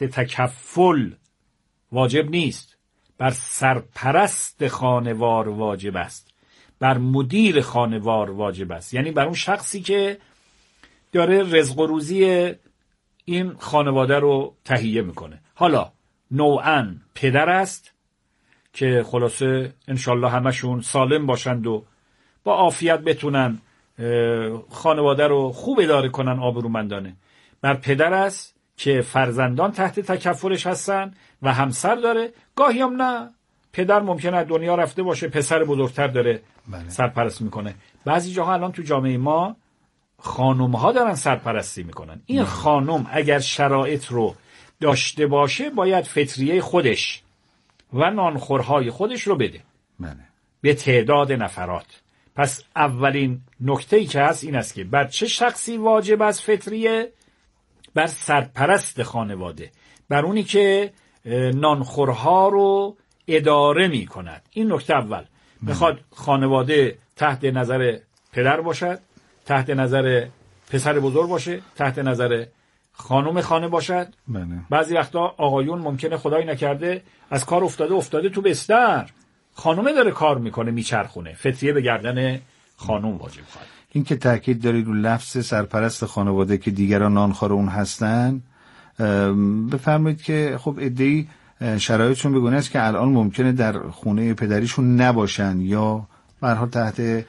تحت تکفل واجب نیست، بر سرپرست خانوار واجب است، بر مدیر خانوار واجب است. یعنی بر اون شخصی که داره رزق و روزی این خانواده رو تهیه میکنه. حالا نوعاً پدر است که خلاصه انشالله همشون سالم باشند و با عافیت بتونن خانواده رو خوب اداره کنن آبرومندانه. بر پدر است که فرزندان تحت تکفلش هستن و همسر داره. گاهی هم نه، پدر ممکنه دنیا رفته باشه، پسر بزرگتر داره سرپرست میکنه. بعضی جاها الان تو جامعه ما خانم ها دارن سرپرستی میکنن. این خانم اگر شرایط رو داشته باشه باید فطریه خودش و نانخورهای خودش رو بده به تعداد نفرات. پس اولین نکته‌ای که هست این است که بر چه شخصی واجب است فطریه؟ بر سرپرست خانواده، بر اونی که نانخورها رو اداره می کند. این نکته اول. میخواد خانواده تحت نظر پدر باشد، تحت نظر پسر بزرگ باشه، تحت نظر خانم خانه باشد. بعضی وقتا آقایون ممکنه خدای نکرده از کار افتاده تو بستر، خانومه داره کار میکنه میچرخونه، فطریه به گردن خانم واجب خواهد. این که تاکید دارید رو لفظ سرپرست خانواده که دیگران نانخوار اون هستن، بفرمایید که خب عده‌ای شرایطشون بگونه است که الان ممکنه در خونه پدریشون نباشن یا به هر حال تحت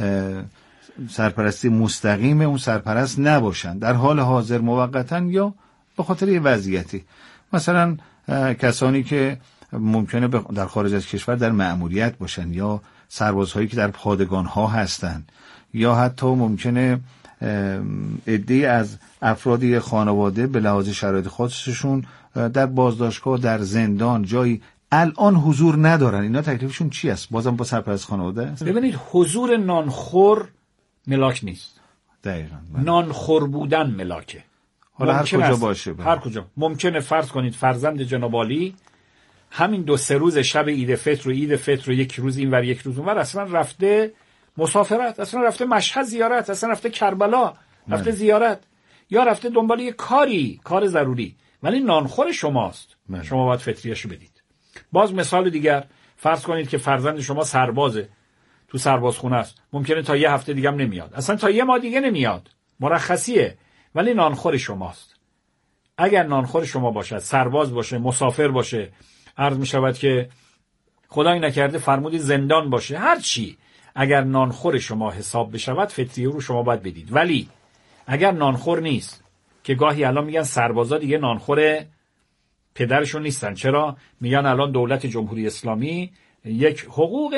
سرپرستی مستقیم اون سرپرست نباشن در حال حاضر موقتا یا به خاطر یه وضعیتی. مثلا کسانی که ممکنه در خارج از کشور در مأموریت باشن یا سربازهایی که در پادگان‌ها هستن یا حتی ممکنه عده‌ای از افرادی خانواده به لحاظ شرایط خاصشون در بازداشتگاه، در زندان جایی الان حضور ندارن. اینا تکلیفشون چی است؟ بازم با سرپرست خانواده است؟ ببینید حضور نانخور ملاک نیست. دقیقاً. نانخور بودن ملاکه. حالا هر کجا باشه. هر کجا. ممکنه فرض کنید فرزند جناب عالی همین 2-3 روز شب عید فطر و یک روز این ور یک روز اون ور اصلا رفته مسافرت، اصلا رفته مشهد زیارت، اصلا رفته کربلا رفته زیارت، یا رفته دنبال یه کار ضروری، ولی نانخور شماست. شما باید فطریه‌شو بدید. باز مثال دیگر، فرض کنید که فرزند شما سربازه، تو سربازخونه است، ممکنه تا یه هفته دیگه هم نمیاد، اصلا تا یه ماه دیگه نمیاد، مرخصیه، ولی نانخور شماست. اگر نانخور شما باشد، سرباز باشه، مسافر باشه، عرض می شود که خدای نکرده فرمودی زندان باشه، هر چی، اگر نانخور شما حساب بشود فطریه رو شما باید بدید. ولی اگر نانخور نیست، که گاهی الان میگن سربازا دیگه نانخور پدرشون نیستن. چرا؟ میگن الان دولت جمهوری اسلامی یک حقوق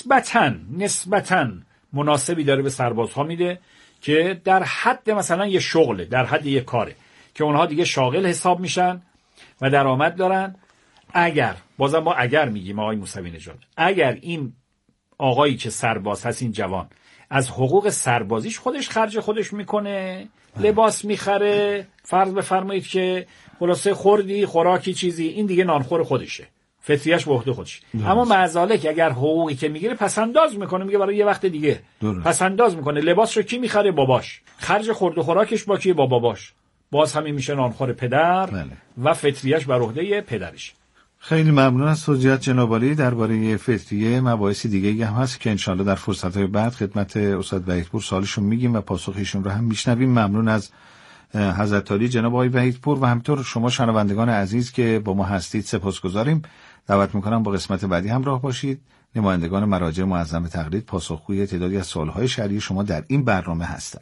نسبتاً مناسبی داره به سربازها میده که در حد مثلا یه شغله، در حد یه کاره که اونها دیگه شاغل حساب میشن و درآمد دارن. اگر بازم ما اگر میگیم آقای موسوی نژاد، اگر این آقایی که سرباز هست، این جوان از حقوق سربازیش خودش خرج خودش میکنه، لباس میخره، فرض بفرمایید که خلاصه خوردی خوراکی چیزی، این دیگه نانخور خودشه، فطریه‌اش به عهده خودشه. اما معزالک اگر حقوقی که میگیره پسنداز میکنه، میگه برای یه وقت دیگه پسنداز میکنه، لباسشو کی میخره؟ باباش. خرج خورد و خوراکش با کیه؟ با باباش. باز همین میشه نانخور پدر و فطریه‌اش بر عهده پدرش. خیلی ممنون از توضیحات جناب عالی درباره فطریه. مباحث دیگه هم هست که انشالله در فرصت‌های بعد خدمت استاد وحیدپور سوالشون میگیم و پاسخشون رو هم میشنویم. ممنون از حضرت عالی جناب آقای وحیدپور و همینطور شما شنوندگان عزیز که با ما هستید سپاسگزاریم. دعوت میکنم با قسمت بعدی همراه باشید. نمایندگان مراجع معظم تقلید پاسخگوی تعدادی از سوالهای شرعی شما در این برنامه هستند.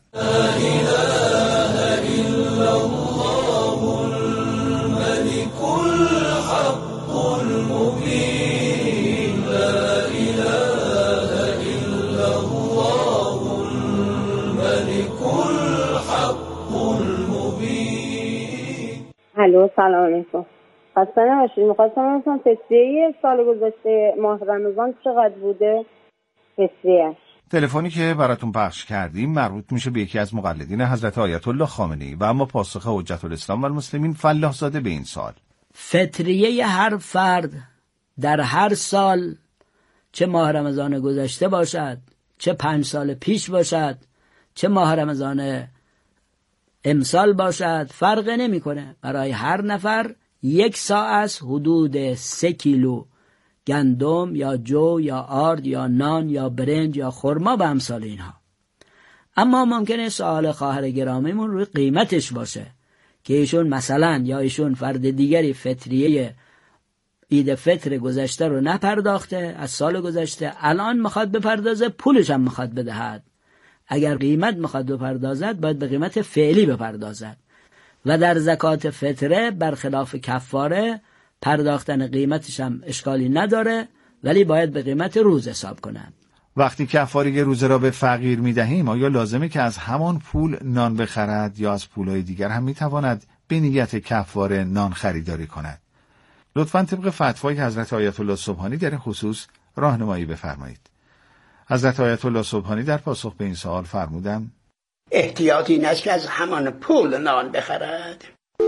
الو سلام علیکم. خسته نباشید. می‌خواستم بپرسم فطریه سال گذشته ماه رمضان چقدر بوده فطریه‌اش؟ تلفنی که براتون پخش کردیم مربوط میشه به یکی از مقلدین حضرت آیت الله خامنه‌ای و اما پاسخ حجت الاسلام و المسلمین فلاح زاده به این سوال: فطریه هر فرد در هر سال، چه ماه رمضان گذشته باشد، چه 5 سال پیش باشد، چه ماه رمضان امسال باشد، فرق نمیکنه. برای هر نفر 1 ساع است حدود 3 کیلو گندم یا جو یا آرد یا نان یا برنج یا خرما و امثال اینها. اما ممکنه سوال خواهر گرامیمون روی قیمتش باشه که ایشون مثلا یا ایشون فرد دیگری فطریه عید فطر گذشته رو نپرداخته، از سال گذشته الان میخواد بپردازه، پولش هم میخواد بدهد. اگر قیمت میخواد بپردازد باید به قیمت فعلی بپردازد و در زکات فطره برخلاف کفاره پرداختن قیمتش هم اشکالی نداره، ولی باید به قیمت روز حساب کنند. وقتی کفاره روزه را به فقیر میدهیم آیا لازمه که از همان پول نان بخرد یا از پولهای دیگر هم میتواند به نیت کفاره نان خریداری کند؟ لطفاً طبق فتوای حضرت آیت الله سبحانی در این خصوص راهنمایی بفرمایید. حضرت آیت الله سبحانی در پاسخ به این سوال فرمودند: احتیاط این است که از همان پول نان بخرد.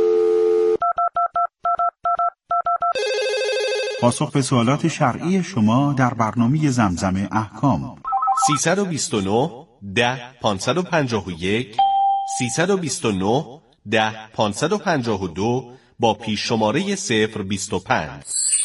پاسخ به سوالات شرعی شما در برنامه زمزم احکام. 329 10 551 329 10 552 با پیش شماره 025.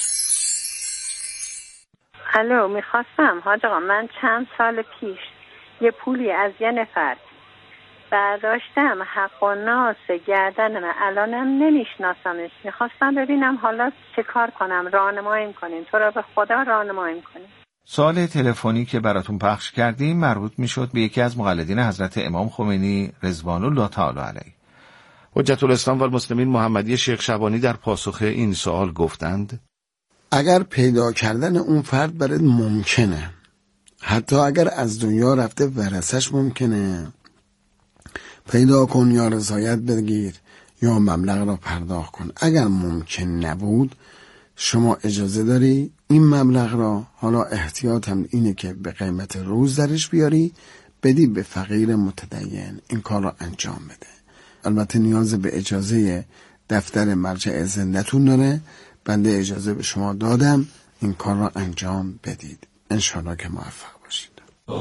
الو، میخواستم حاج آقا، من چند سال پیش یه پولی از یه نفر برداشتم، حق و ناس گردن من، الانم نمیشناسمش. میخواستم ببینم حالا چه کار کنم، راهنماییم کنین، تو را به خدا راهنماییم کنین. سوال تلفنی که براتون پخش کردیم مربوط میشد به یکی از مقلدین حضرت امام خمینی رضوان الله تعالی علیه. حجت الاسلام و المسلمین محمدی شیخ شبانی در پاسخ این سوال گفتند: اگر پیدا کردن اون فرد برات ممکنه، حتی اگر از دنیا رفته ورثش ممکنه، پیدا کن یا رضایت بگیر یا مبلغ را پرداخت کن. اگر ممکن نبود شما اجازه داری این مبلغ را، حالا احتیاط هم اینه که به قیمت روز درش بیاری، بدی به فقیر متدین. این کار را انجام بده. البته نیاز به اجازه دفتر مرجع زندتون داره. بنده اجازه به شما دادم، این کار را انجام بدید. انشاءالله که موفق باشید.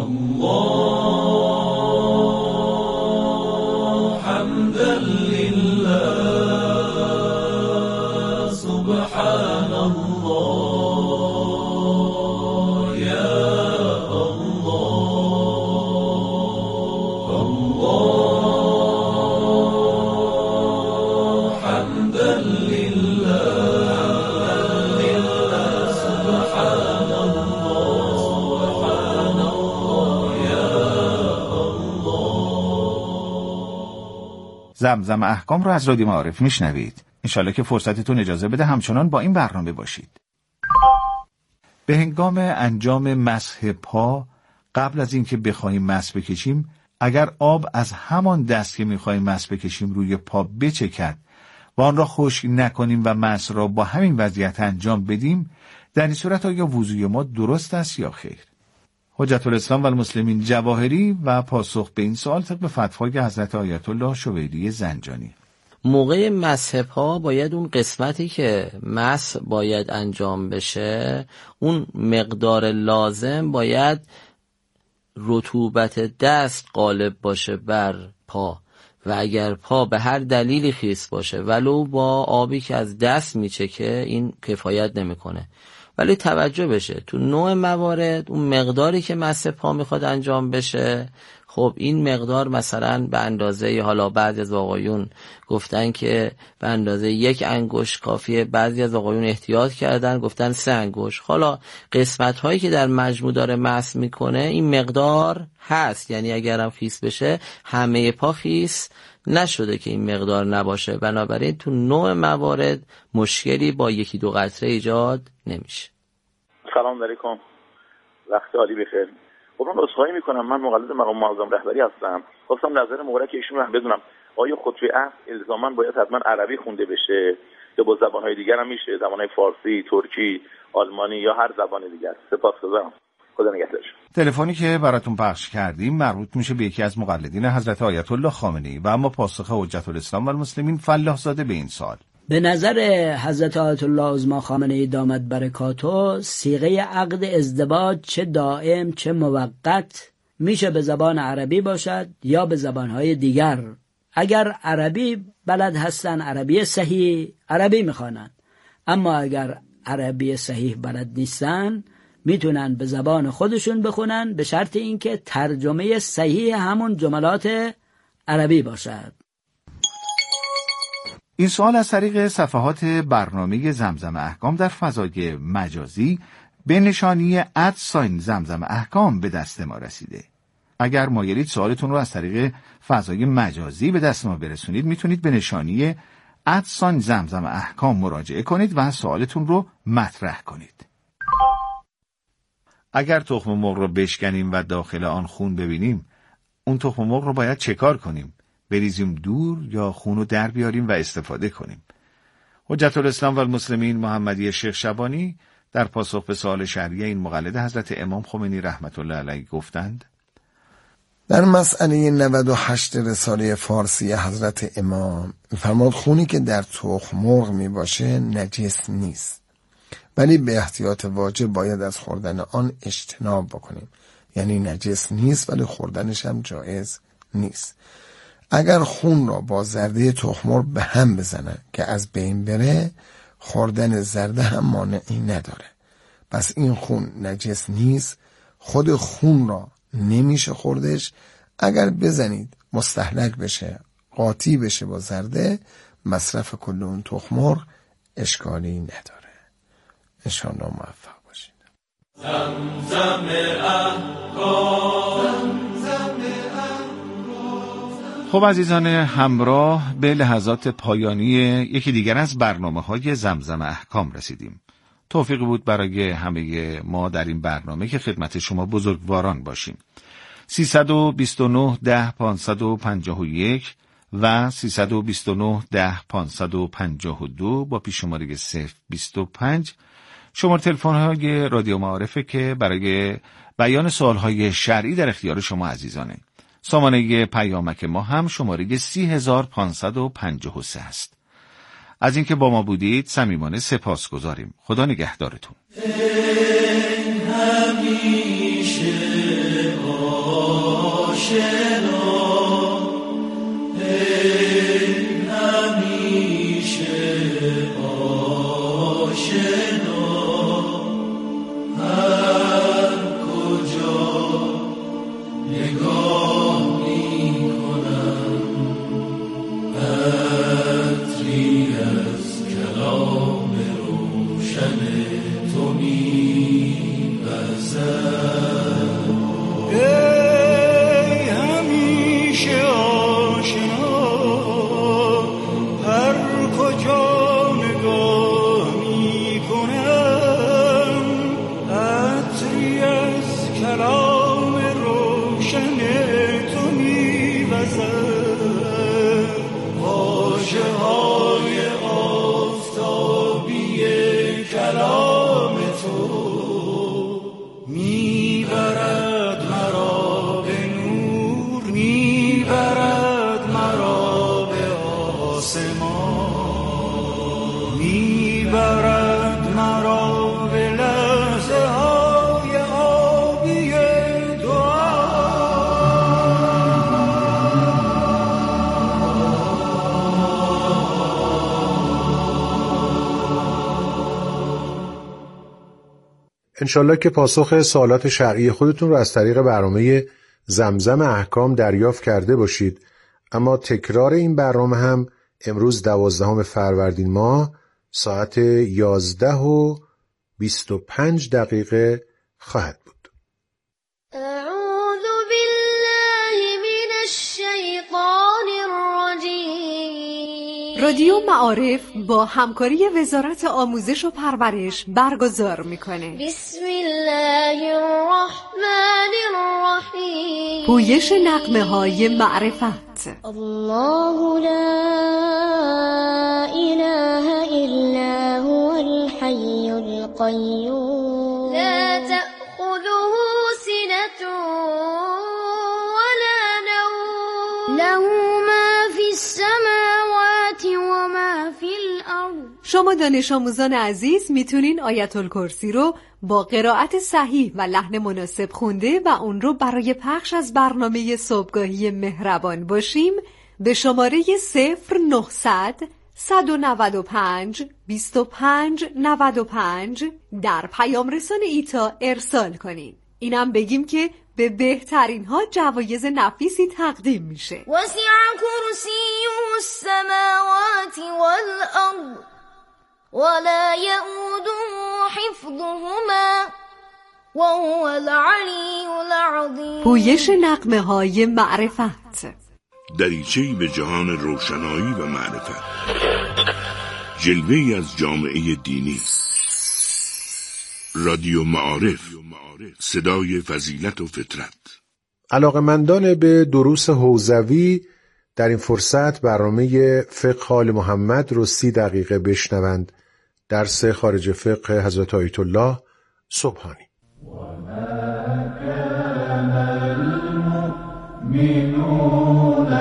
الله حمدا لله سبحان الله یا الله الله حمدا لله سبحان الله یا زمزم احکام رو از رادیو معارف میشنوید. انشالله که فرصتتون اجازه بده همچنان با این برنامه باشید. به هنگام انجام مسح پا، قبل از اینکه بخوایم مسح بکشیم، اگر آب از همان دست که میخوایم مسح بکشیم روی پا بچکد و آن را خشک نکنیم و مسح را با همین وضعیت انجام بدیم، در این صورت آیا وضوی ما درست است یا خیر؟ حجت الاسلام و المسلمین جواهری و پاسخ به این سوال طبق فتوای حضرت آیت الله شویری زنجانی. موقع مسح پا باید اون قسمتی که مسح باید انجام بشه، اون مقدار لازم باید رطوبت دست غالب باشه بر پا، و اگر پا به هر دلیلی خیس باشه ولو با آبی که از دست میچکه این کفایت نمیکنه. ولی توجه بشه تو نوع موارد اون مقداری که مسح پا میخواد انجام بشه، خب این مقدار مثلا به اندازه، حالا بعضی از آقایون گفتن که به اندازه 1 انگشت کافیه، بعضی از آقایون احتیاط کردن گفتن 3 انگشت. حالا قسمت هایی که در مجموع داره مسح میکنه این مقدار هست، یعنی اگرم خیس بشه همه پا خیس نشده که این مقدار نباشه. بنابراین تو نوع موارد مشکلی با 1-2 قطره ایجاد نمیشه. سلام علیکم، وقت عالی بخیر. من عذرخواهی میکنم، من مقلد مقام معظم رهبری هستم. خواستم نظر مبارک ایشون رو هم بدونم، آیا خطبه عصر الزاما باید حتما عربی خونده بشه یا با زبانهای دیگر هم میشه، زبانهای فارسی، ترکی، آلمانی یا هر زبان دیگر؟ سپاسگزارم. خدا نگهدار. تلفنی که براتون پخش کردیم مربوط میشه به یکی از مقلدین حضرت آیت الله خامنه‌ای و اما پاسخ حجت الاسلام و المسلمین فلاح زاده به این سوال. به نظر حضرت آیت الله عظما خامنه‌ای دامت برکاته، صیغه عقد ازدواج چه دائم چه موقت میشه به زبان عربی باشد یا به زبانهای دیگر اگر عربی بلد هستن، عربی صحیح عربی میخوانن. اما اگر عربی صحیح بلد نیستن، میتونن به زبان خودشون بخونن، به شرط اینکه ترجمه صحیح همون جملات عربی باشد. این سوال از طریق صفحات برنامه زمزم احکام در فضای مجازی به نشانی @زمزم احکام به دست ما رسیده. اگر مایلید سوالتون رو از طریق فضای مجازی به دست ما برسونید، میتونید به نشانی @زمزم احکام مراجعه کنید و سوالتون رو مطرح کنید. اگر تخم مرغ رو بشکنیم و داخل آن خون ببینیم، اون تخم مرغ رو باید چه کار کنیم؟ بریزیم دور یا خون رو در بیاریم و استفاده کنیم؟ حجت الاسلام و المسلمین محمدی شیخ شبانی در پاسخ به سوال شرعی این مقلد حضرت امام خمینی رحمت الله علیه گفتند: در مسئله 98 رساله فارسی حضرت امام فرمود خونی که در تخم مرغ می باشه نجس نیست، ولی به احتیاط واجب باید از خوردن آن اجتناب بکنیم. یعنی نجس نیست ولی خوردنش هم جایز نیست. اگر خون را با زرده تخم مرغ به هم بزنن که از بین بره، خوردن زرده هم مانعی نداره. پس این خون نجس نیست، خود خون را نمیشه خوردش. اگر بزنید مستهلک بشه، قاطی بشه با زرده، مصرف کل اون تخم مرغ اشکالی نداره. انشاءالله موفق باشید. زمزم احکام. خب عزیزان همراه، به لحظات پایانی یکی دیگر از برنامه‌های زمزم احکام رسیدیم. توفیقی بود برای همه ما در این برنامه که خدمت شما بزرگواران باشیم. 329 10 551 و 329 10 552 با پیش‌شماره 025 شماره تلفن‌های رادیو معارفه که برای بیان سوال‌های شرعی در اختیار شما عزیزانه. سامانه پیامک ما هم شماره 30553 است. از اینکه با ما بودید صمیمانه سپاسگزاریم. خدا نگهدارتون. همیشه آشنا، همیشه آشنا، هر کجا نگاه میکنم عطری از کلام روشن تو می‌وزد. ای همیشه آشنا، هر کجا نگاه میکنم عطری از کلام روشن تو می‌وزد. واژه های آفتابی کلام تو میبرد مرا به نور، میبرد مرا به آسمان، میبرد مرا به لحظه های آبی دعا. انشالله که پاسخ سوالات شرعی خودتون رو از طریق برنامه زمزم احکام دریافت کرده باشید. اما تکرار این برنامه هم امروز 12 فروردین ماه ساعت 11:25 خواهد بود. اعوذ بالله من الشیطان الرجیم. رادیو معارف با همکاری وزارت آموزش و پرورش برگزار میکنه. بسم الله الرحمن الرحیم. پویش نغمه های معرفت. الله لا اله الا هو الحی القیوم لا تأخذه سنة ولا نوم له ما فی السماوات و ما فی الارض. شما دانش آموزان عزیز میتونین آیت الکرسی رو با قرائت صحیح و لحن مناسب خونده و اون رو برای پخش از برنامه صبحگاهی مهربان باشیم به شماره 0900 195 25 95 در پیام رسان ایتا ارسال کنین. اینم بگیم که به بهترین ها جوایز نفیسی تقدیم میشه. وسع کرسیه السماوات والارض ولا یئوده حفظهما وهو العلی العظیم. پویش نغمه های معرفت، دریچه‌ای به جهان روشنایی و معرفت، جلوه‌ای از جامعه دینی. رادیو معارف، صدای فضیلت و فطرت. علاقه‌مندان به دروس حوزوی در این فرصت برنامه فقه آل محمد رو 30 دقیقه بشنوند. درس خارج فقه حضرت آیت الله سبحانی. المؤمنون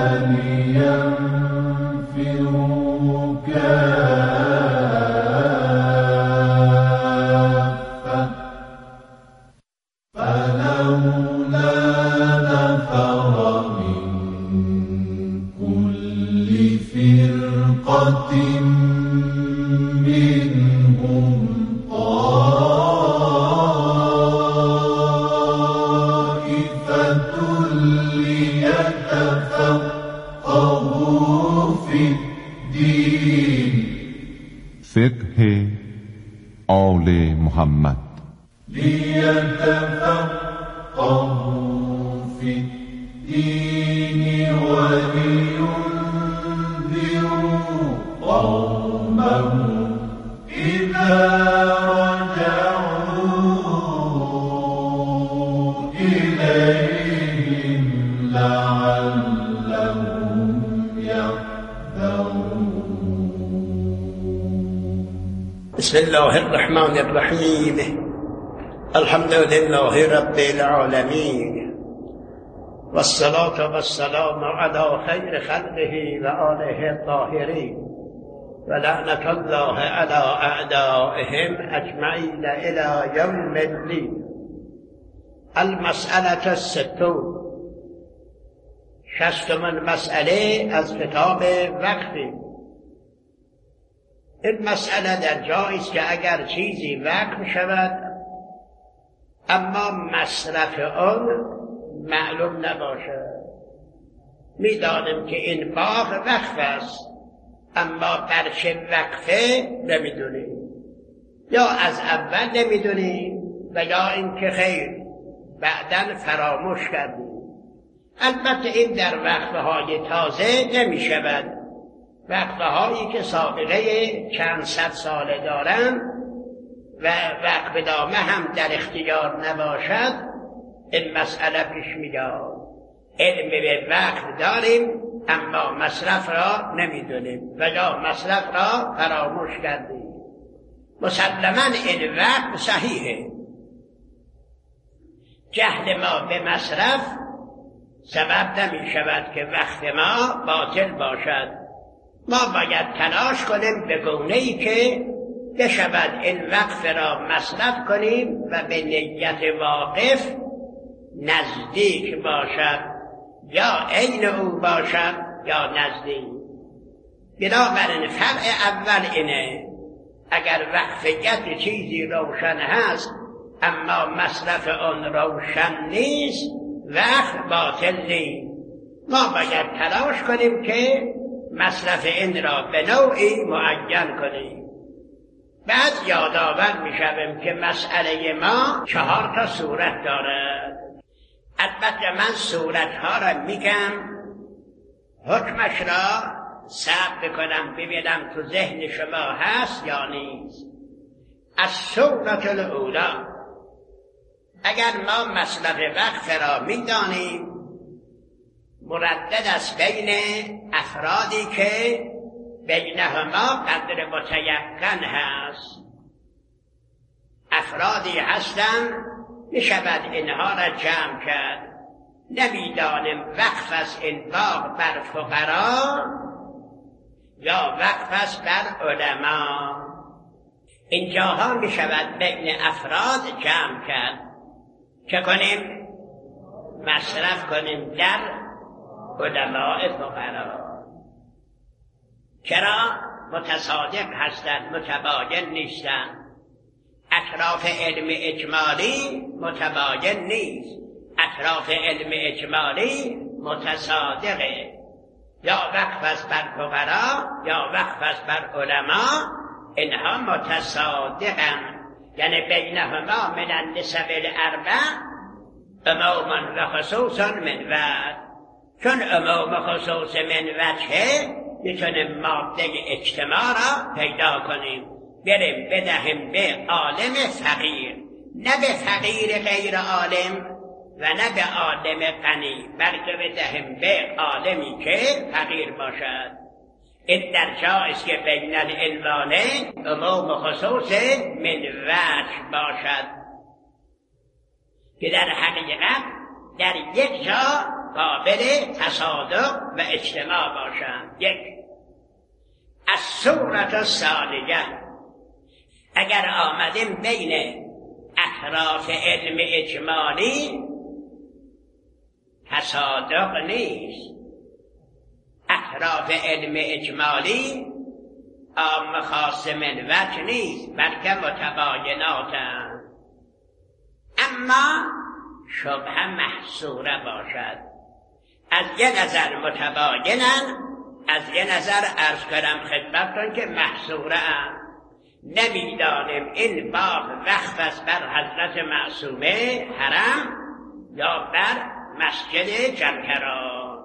لينفروا كافة فلولا نفر من كل فرقة منهم فقه آل محمد ليتفقهوا في الدين ولينذروا قومهم إذا رجعوا إليهم لعلهم يحذرون. بسم الله الرحمن الرحیم. الحمد لله رب العالمین والصلاة والسلام على خیر خلقه و آله الطاهرین و لعنت الله على اعدائهم اجمعین الى یوم الدین. المسألة الستون، 60 مسئله از کتاب وقفی. این مسئله در جایی است که اگر چیزی وقف شود اما مصرف آن معلوم نباشد. میدانیم که این باغ وقف است اما بر چه وقفه نمیدونیم، یا از اول نمیدونیم و یا اینکه خیر بعداً فراموش کردیم. البته این در وقفه های تازه نمی شود. وقفه هایی که سابقه چند صد ساله دارند و وقف نامه هم در اختیار نباشد، این مسئله پیش میاد. علم به وقف داریم اما مصرف را نمیدونیم و یا مصرف را فراموش کردیم. مسلماً این وقف صحیحه. جهل ما به مصرف سبب نمی شود که وقت ما باطل باشد. ما باید تلاش کنیم به گونه‌ای که بشود این وقف را مصرف کنیم و به نیت واقف نزدیک باشد، یا عین او باشد یا نزدیک. بنابراین فرع اول اینه، اگر وقفیت چیزی روشن هست اما مصرف آن روشن نیست، وقف باطل نیست. ما باید تلاش کنیم که مصرف این را به نوعی معین کنیم. بعد یادآور میشویم که مسئله ما 4 صورت دارد. البته من صورتها را میگم، حکمش را ثبت بکنم ببینم تو ذهن شما هست یا نیست. از صورت الاولی، اگر ما مصرف وقف را میدانیم، مردد است بین افرادی که بینهما قدر متیقن هست. افرادی هستند میشود اینها را جمع کرد. نمیدانیم وقف است این باغ بر فقرا یا وقف است بر علما. اینجاها میشود بین افراد جمع کرد. چه کنیم؟ مصرف کنیم در علماء فقرا. چرا؟ متصادق هستند، متباین نیستند. اطراف علم اجمالی متباین نیست، اطراف علم اجمالی متصادقه. یا وقف است بر فقرا یا وقف است بر علما، اینها متصادقن. یعنی بینهما من النسب الاربع عموما و خصوصا من وجه. چون عموم و خصوص من وجهه میتونیم ماده اجتماع را پیدا کنیم، بریم بدهیم به عالم فقیر، نه به فقیر غیر عالم و نه به عالم غنی، بلکه بدهیم به عالمی که فقیر باشد. این در جایی است که بین العنوانین عموم و خصوص من وجه باشد که در حقیقت در یک جا قابل تصادق و اجتماع باشند. یک، از صورت الثانیه، اگر آمدیم بین اطراف علم اجمالی تصادق نیست. اطراف علم اجمالی عام خاص من وجه نیست، بلکه متبایناتند. اما شبه محصوره باشد. از یه نظر متباینن، از یه نظر عرض کنم خدمتتون که محصوره اند. نمیدانیم این باب وقف است بر حضرت معصومه حرم یا بر مسجد جمکران.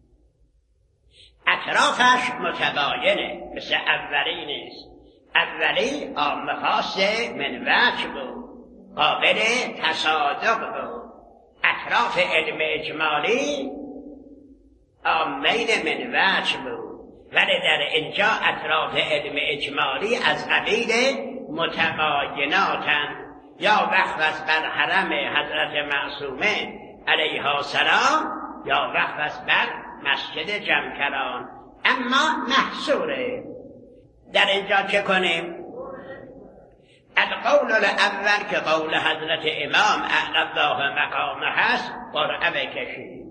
اطرافش متباینه، مثل اولی نیست. اولی عام خاص من وجه بود، قابل تصادق بود. اطراف علم اجمالی عامین من وجه بود، ولی در اینجا اطراف علم اجمالی از قبیل متبایناتند. یا وقف است بر حرم حضرت معصومه علیها السلام یا وقف است بر مسجد جمکران، اما محصوره. در اینجا چه کنیم؟ القول الاول که قول حضرت امام اعلی الله مقامه هست، قرعه بکشید.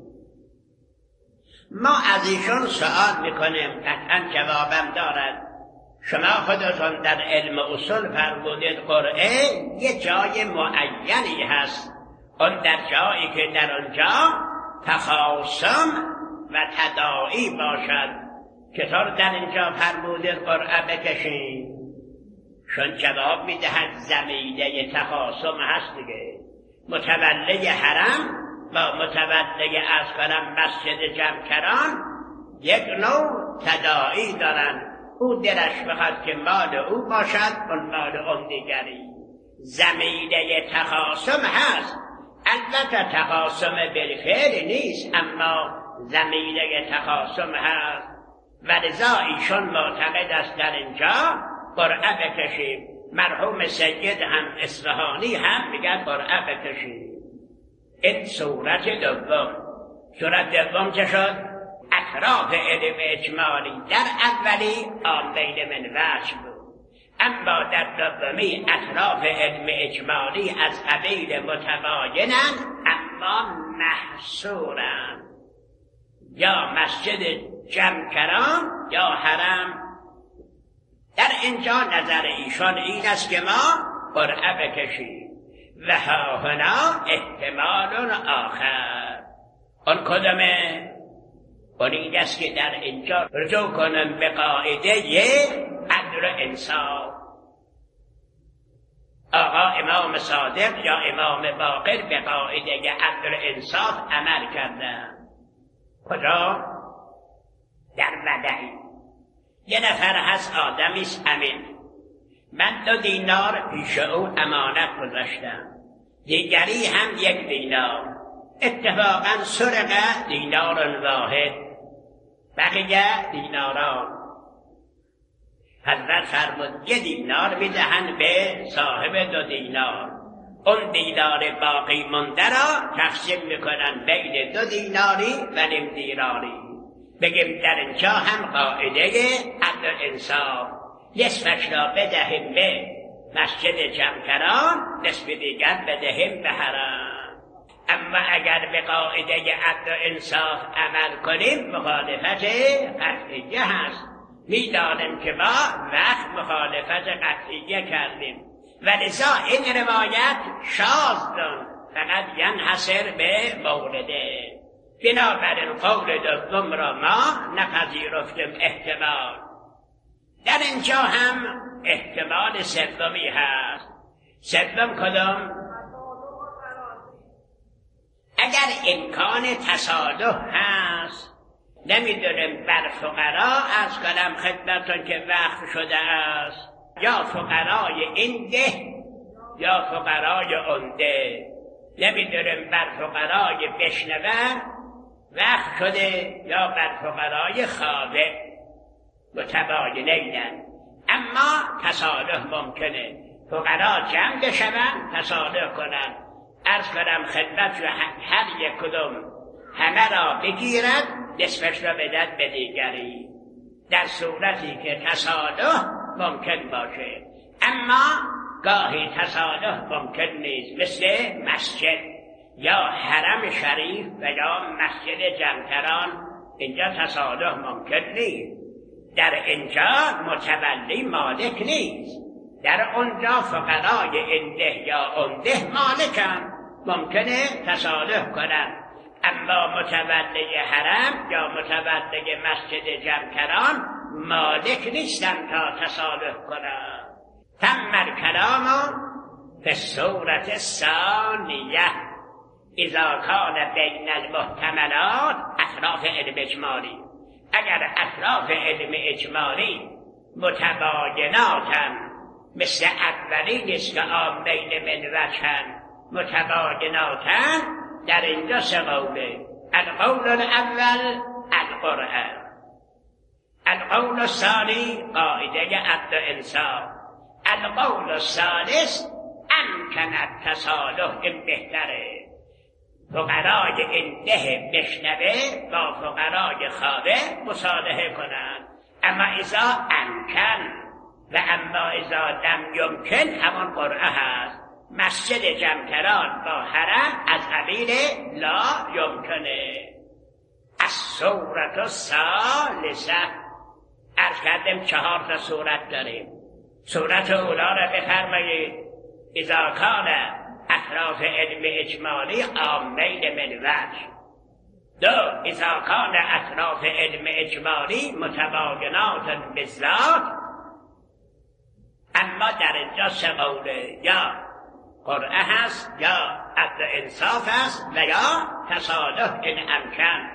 ما از ایشون سوال میکنیم، قطعا جوابم دارد. شما خودتون در علم اصول فرمودید قرعه یه جای معینی هست، اون در جایی که در اونجا تخاصم و تداعی باشد. چطور در اینجا فرمودید قرعه بکشید؟ چون جواب میدهد زمینه تخاصم هست دیگه. متولی حرم با متولی از کنم مسجد جمکران یک نوع تداعی دارن. او دلش بخواد که مال او باشد، اون مال اون دیگری. زمینه تخاصم هست، البته تخاصم بالفعل نیست، اما زمینه تخاصم هست. ولذا ایشون معتقد است در اینجا قرعه بکشیم. مرحوم سید هم اصفهانی هم میگه قرعه بکشیم. این صورت دوم. صورت دوم چه شد؟ اطراف علم اجمالی در اولی عامین من وجه بود، اما در دومی اطراف علم اجمالی از قبیل متباینند اما محصورند. یا مسجد جمکران یا حرم. در اینجا نظر ایشان این است که ما قرعه بکشیم. و ها هنا احتمال آخر. اون کدامه؟ اون این است که در اینجا رجوع کنم به قاعده عدل و انصاف. آقا امام صادق یا امام باقر به قاعده عدل و انصاف عمل کردن. کجا؟ در ودعی. یه نفر هست آدمیست امین، من 2 دینار پیش او امانت گذاشتم، دیگری هم 1 دینار. اتفاقا سرقه دینار واحد، بقیه دیناران. حضرت فرمود 1 دینار میدهن به صاحب 2 دینار، اون دینار باقی مونده را تقسیم میکنن بین 2 دیناری و نیم دیناری. بگیم در اینجا هم قاعده عدل انصاف، نصفش را بدهیم به مسجد جمکران، نصف دیگر بدهیم به حرم. اما اگر به قاعده عدل انصاف عمل کنیم مخالفت قطعیه هست. میدانیم که ما وقت مخالفت قطعیه کردیم و لذا این روایت شاذ فقط ینحصر به مولده. بنابراین قول دوم را ما نپذیرفتیم احتمال. در اینجا هم احتمال سومی هست. سوم کدام؟ اگر امکان تصادف هست، نمیدونیم بر فقرا از کنم خدمتون که وقف شده است، یا فقرای این ده یا فقرای اون ده، نمیدونیم بر فقرای بشنوه وقف شده یا بر فقرای خاضع، متباینینن. اما تصادف ممکنه، فقرا جمع بشون تصادف کنن. عرض کنم خدمت رو هر یک کدوم همه را بگیرد، نصفش را بدد به دیگری، در صورتی که تصادف ممکن باشه. اما گاهی تصادف ممکن نیست، مثل مسجد یا حرم شریف و یا مسجد جمکران، اینجا تصادف ممکن نیست. در اینجا متولی مالک نیست، در اونجا فقرای این ده یا اون ده مالکن، ممکنه تصادف کنن. اما متولی حرم یا متولی مسجد جمکران مالک نیستن تا تصادف کنن. تم الکلام فی الصورة الثانیه اذا کان بین المحتملات اطراف علم اجمالی. اگر اطراف علم اجمالی متبایناتن، مثل اولی نیست که عامین من وجهن، متبایناتن، در اینجا سه قوله. القول الاول القرآن، القول الثانی قاعده عدل انصاف، القول الثالث امکن التصالح، این بهتره. فقرای این ده بشنوه با فقرای خاضع مصالحه کنند. اما اذا امکن و اما اذا لم یمکن همون قرعه هست. مسجد جمکران با حرم از قبیل لا یمکنه. الصورة الثالثه، عرض کردیم 4 تا صورت داریم. صورت اولا را بفرمایید اذا کان اطراف علم اجمالی عامین من وجه. 2 اذا کان اطراف علم اجمالی متباینات بالذات. اما در اینجا سه قوله، یا قرعه هست یا عدل انصاف هست و یا تصالح این امکن.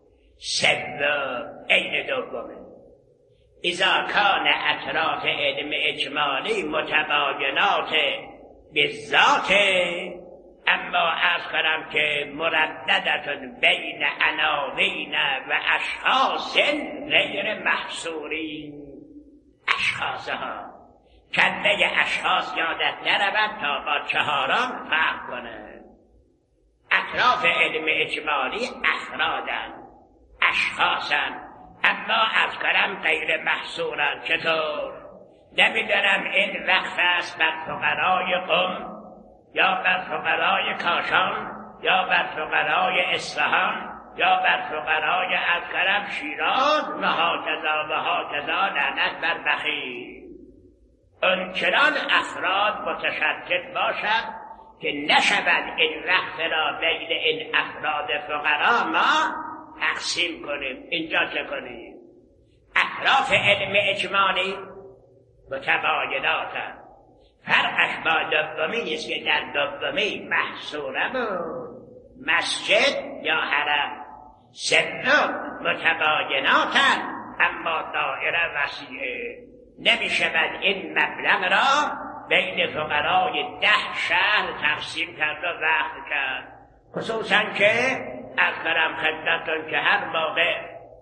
3 عین دومه. اذا کان اطراف علم اجمالی متباینات بالذات، اما عرض کنم که مرددتون بین عناوین و اشخاص غیر محصورین. اشخاص ها کله اشخاص یادت نرود تا با 4 فرق کنه. اطراف علم اجمالی افرادن، اشخاصن، اما عرض کنم غیر محصورن. چطور؟ نمیدونم این وقف است بر فقرای قم یا بر فقرای کاشان یا بر فقرای اصفهان یا بر فقرای عرض کنم شیراز و هاکذا لعنت بر بخیل. اونچنان افراد متشدد باشد که نشود این وقت را بین این افراد فقرا ما تقسیم کنیم. اینجا چه کنیم؟ اطراف علم اجمالی متبایناتن. فرقش با دومی است که در دومی محصوره بود مسجد یا حرم. 3 متبایناتن اما دایره وسیعه. نمی شود این مبلغ را بین فقرای 10 شهر تقسیم کرد و وقت کرد. خصوصا که از برم خدمتون که هر موقع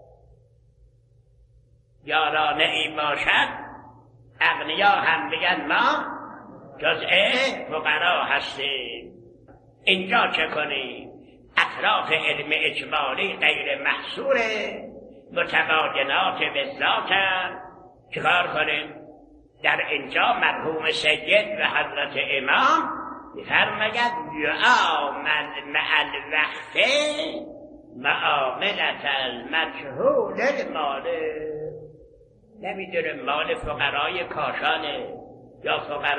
یارانه ای باشد اغنیا هم بگن ما جزء فقرا هستیم. اینجا چه کنیم؟ اطراف علم اجمالی غیر محصوره، متباینات بالذاتن. چکار کنیم؟ در اینجا مرحوم سید و حضرت امام می‌فرماید یعامل مع الوقف معاملة المجهول المالک. نمیدونه مال فقرای کاشانه یا فقرای